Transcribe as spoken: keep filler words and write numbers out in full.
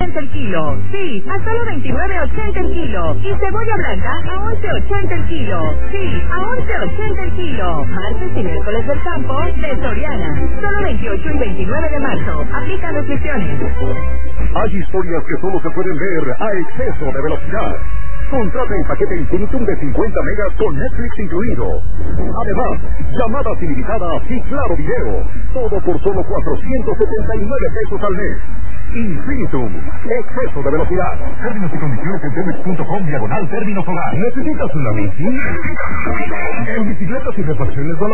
ochenta el kilo. Sí, a solo veintinueve ochenta el kilo. Y cebolla blanca a once ochenta el kilo. Sí, a once ochenta el kilo. Martes y miércoles del campo de Soriana. Solo veintiocho y veintinueve de marzo. Aplica restricciones. Hay historias que solo se pueden ver a exceso de velocidad. Contrata el paquete Infinitum de cincuenta megas con Netflix incluido. Además, llamadas ilimitadas y claro video. Todo por solo cuatrocientos setenta y nueve pesos al mes. Infinitum, exceso de velocidad. Términos y condiciones en temex punto com diagonal término solar. ¿Necesitas una bici? En bicicletas y refacciones